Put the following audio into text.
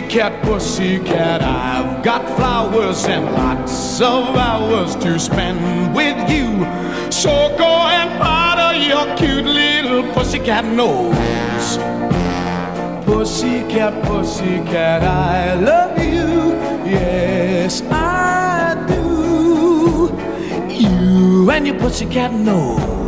pussycat, I've got flowers and lots of hours to spend with you. So go and powder your cute little pussycat nose. Pussycat, pussycat, I love you. Yes, I do. You and your pussycat nose.